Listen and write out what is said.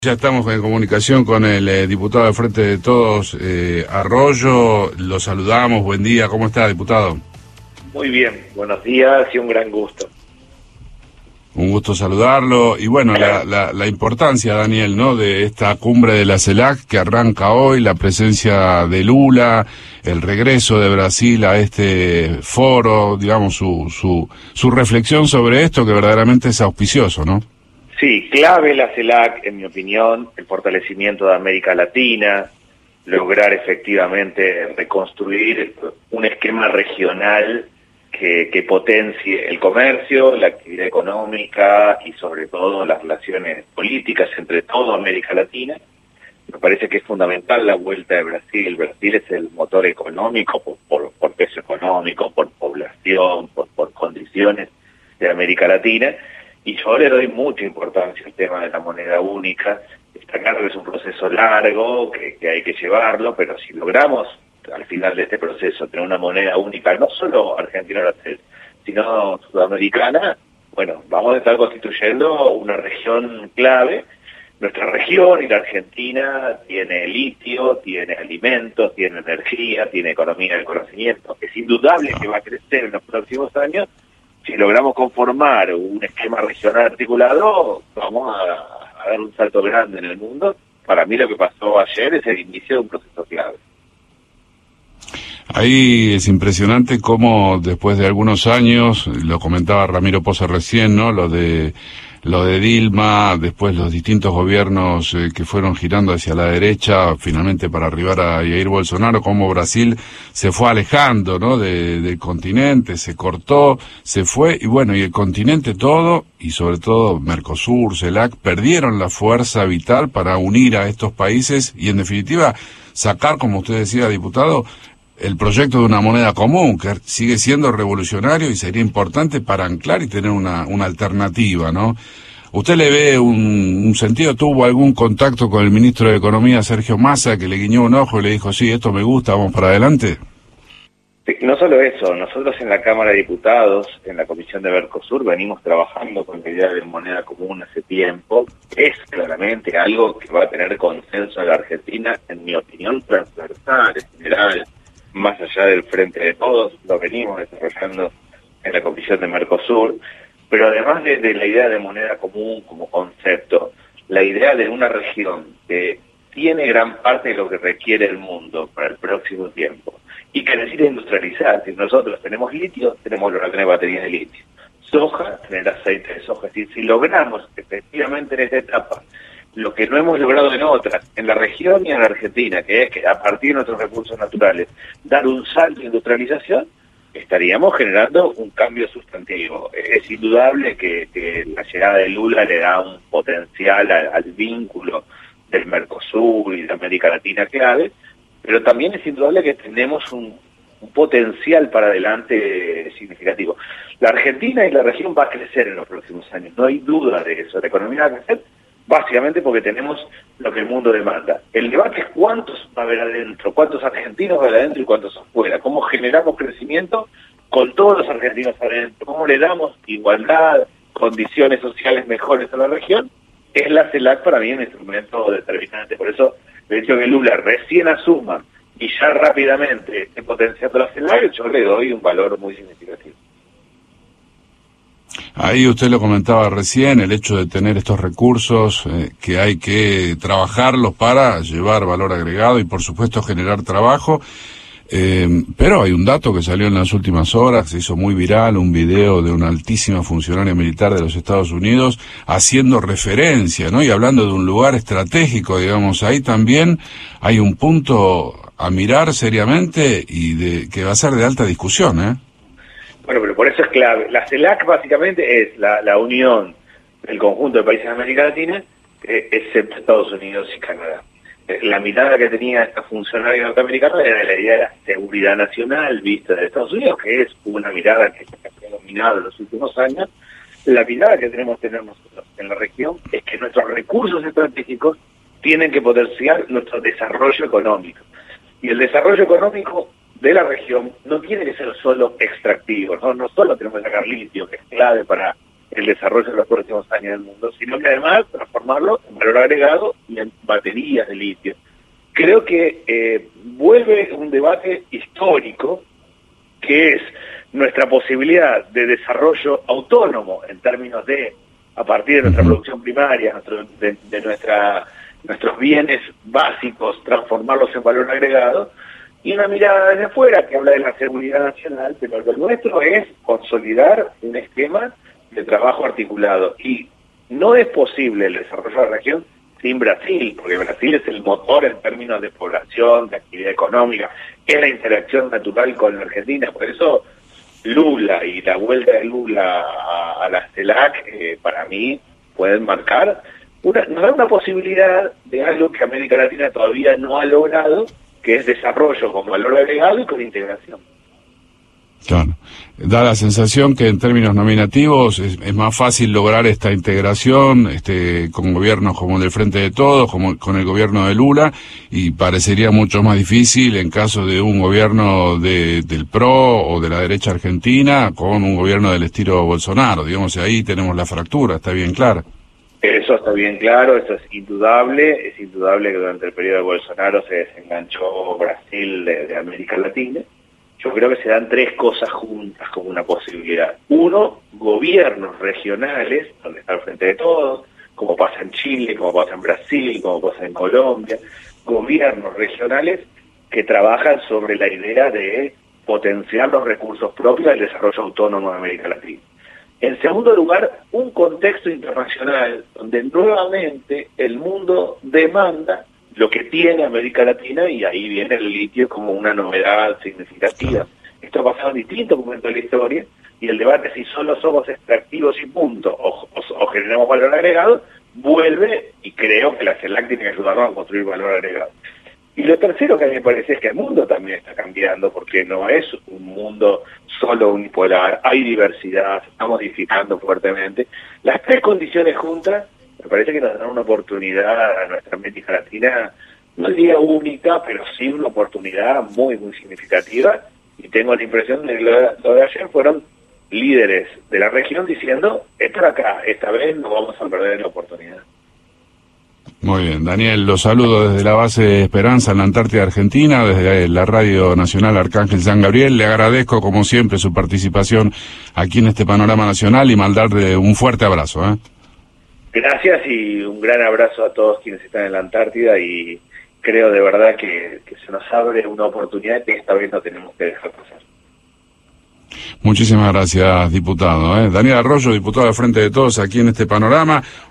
Ya estamos en comunicación con el diputado del Frente de Todos, Arroyo. Lo saludamos. Buen día. ¿Cómo está, diputado? Muy bien, buenos días y un gran gusto. Un gusto saludarlo. Y bueno, la importancia, Daniel, ¿no?, de esta cumbre de la CELAC que arranca hoy, la presencia de Lula, el regreso de Brasil a este foro, digamos, su reflexión sobre esto que verdaderamente es auspicioso, ¿no? Sí, clave la CELAC, en mi opinión, el fortalecimiento de América Latina, lograr efectivamente reconstruir un esquema regional que potencie el comercio, la actividad económica y sobre todo las relaciones políticas entre toda América Latina. Me parece que es fundamental la vuelta de Brasil. Brasil es el motor económico por peso económico, por población, por condiciones de América Latina. Y yo le doy mucha importancia al tema de la moneda única. Está claro que es un proceso largo, que hay que llevarlo, pero si logramos al final de este proceso tener una moneda única, no solo argentina-Brasil, sino sudamericana, bueno, vamos a estar constituyendo una región clave. Nuestra región y la Argentina tiene litio, tiene alimentos, tiene energía, tiene economía del conocimiento. Es indudable que va a crecer en los próximos años. Si logramos conformar un esquema regional articulado, vamos a dar un salto grande en el mundo. Para mí lo que pasó ayer es el inicio de un proceso clave. Ahí es impresionante cómo después de algunos años, lo comentaba Ramiro Poza recién, ¿no?, lo de Dilma, después los distintos gobiernos que fueron girando hacia la derecha, finalmente para arribar a Jair Bolsonaro, cómo Brasil se fue alejando, ¿no?, del continente, se cortó, se fue, y bueno, y el continente todo, y sobre todo Mercosur, CELAC, perdieron la fuerza vital para unir a estos países y en definitiva sacar, como usted decía, diputado, el proyecto de una moneda común, que sigue siendo revolucionario y sería importante para anclar y tener una alternativa, ¿no? ¿Usted le ve un sentido? ¿Tuvo algún contacto con el ministro de Economía, Sergio Massa, que le guiñó un ojo y le dijo, sí, esto me gusta, vamos para adelante? No solo eso, nosotros en la Cámara de Diputados, en la Comisión de Mercosur, venimos trabajando con la idea de moneda común hace tiempo. Es claramente algo que va a tener consenso en la Argentina, en mi opinión, transversal, en general, más allá del Frente de Todos, lo venimos desarrollando en la Comisión de Mercosur, pero además de la idea de moneda común como concepto, la idea de una región que tiene gran parte de lo que requiere el mundo para el próximo tiempo y que necesita industrializar. Si nosotros tenemos litio, tenemos que tener baterías de litio. Soja, tener aceite de soja. Si logramos efectivamente en esta etapa lo que no hemos logrado en otras, en la región y en la Argentina, que es que a partir de nuestros recursos naturales, dar un salto de industrialización, estaríamos generando un cambio sustantivo. Es indudable que la llegada de Lula le da un potencial al vínculo del Mercosur y de América Latina clave, pero también es indudable que tenemos un potencial para adelante significativo. La Argentina y la región va a crecer en los próximos años, no hay duda de eso. La economía va a crecer básicamente porque tenemos lo que el mundo demanda. El debate es cuántos va a haber adentro, cuántos argentinos va a haber adentro y cuántos afuera, cómo generamos crecimiento con todos los argentinos adentro, cómo le damos igualdad, condiciones sociales mejores a la región. Es la CELAC para mí un instrumento determinante. Por eso el hecho que Lula recién asuma y ya rápidamente esté potenciando la CELAC, yo le doy un valor muy significativo. Ahí usted lo comentaba recién, el hecho de tener estos recursos que hay que trabajarlos para llevar valor agregado y por supuesto generar trabajo, pero hay un dato que salió en las últimas horas, se hizo muy viral, un video de una altísima funcionaria militar de los Estados Unidos haciendo referencia, ¿no?, y hablando de un lugar estratégico, digamos. Ahí también hay un punto a mirar seriamente y que va a ser de alta discusión, ¿eh? Bueno, pero por eso es clave. La CELAC básicamente es la unión del conjunto de países de América Latina, excepto Estados Unidos y Canadá. La mirada que tenía esta funcionaria norteamericana era la idea de la seguridad nacional vista de Estados Unidos, que es una mirada que se ha predominado en los últimos años. La mirada que tenemos nosotros en la región es que nuestros recursos estratégicos tienen que potenciar nuestro desarrollo económico. Y el desarrollo económico de la región no tiene que ser solo extractivo, no solo tenemos que sacar litio, que es clave para el desarrollo de los próximos años del mundo, sino que además transformarlo en valor agregado y en baterías de litio. Creo que vuelve un debate histórico, que es nuestra posibilidad de desarrollo autónomo en términos de, a partir de nuestra producción primaria, de nuestros bienes básicos, transformarlos en valor agregado, y una mirada desde afuera que habla de la seguridad nacional, pero lo nuestro es consolidar un esquema de trabajo articulado, y no es posible el desarrollo de la región sin Brasil, porque Brasil es el motor en términos de población, de actividad económica, es la interacción natural con la Argentina. Por eso Lula y la vuelta de Lula a la CELAC, para mí, pueden marcar, nos da una posibilidad de algo que América Latina todavía no ha logrado, que es desarrollo con valor agregado y con integración. Claro. Da la sensación que en términos nominativos es más fácil lograr esta integración con gobiernos como el del Frente de Todos, como con el gobierno de Lula, y parecería mucho más difícil en caso de un gobierno del PRO o de la derecha argentina con un gobierno del estilo Bolsonaro. Digamos, ahí tenemos la fractura, está bien clara. Eso está bien claro, eso es indudable que durante el periodo de Bolsonaro se desenganchó Brasil de América Latina. Yo creo que se dan tres cosas juntas como una posibilidad. Uno, gobiernos regionales, donde está el Frente de Todos, como pasa en Chile, como pasa en Brasil, como pasa en Colombia, gobiernos regionales que trabajan sobre la idea de potenciar los recursos propios del desarrollo autónomo de América Latina. En segundo lugar, un contexto internacional donde nuevamente el mundo demanda lo que tiene América Latina, y ahí viene el litio como una novedad significativa. Esto ha pasado en distintos momentos de la historia, y el debate si solo somos extractivos y punto, o generamos valor agregado, vuelve, y creo que la CELAC tiene que ayudarnos a construir valor agregado. Y lo tercero que a mí me parece es que el mundo también está cambiando, porque no es un mundo solo unipolar, hay diversidad, se está modificando fuertemente. Las tres condiciones juntas me parece que nos dan una oportunidad a nuestra América Latina, no diría única, pero sí una oportunidad muy, muy significativa, y tengo la impresión de que lo de ayer fueron líderes de la región diciendo, esto acá, esta vez no vamos a perder la oportunidad. Muy bien, Daniel, los saludo desde la base Esperanza en la Antártida Argentina, desde la Radio Nacional Arcángel San Gabriel. Le agradezco, como siempre, su participación aquí en este panorama nacional y mandarle un fuerte abrazo. Gracias, y un gran abrazo a todos quienes están en la Antártida, y creo de verdad que se nos abre una oportunidad que esta vez no tenemos que dejar pasar. Muchísimas gracias, diputado. Daniel Arroyo, diputado del Frente de Todos, aquí en este panorama.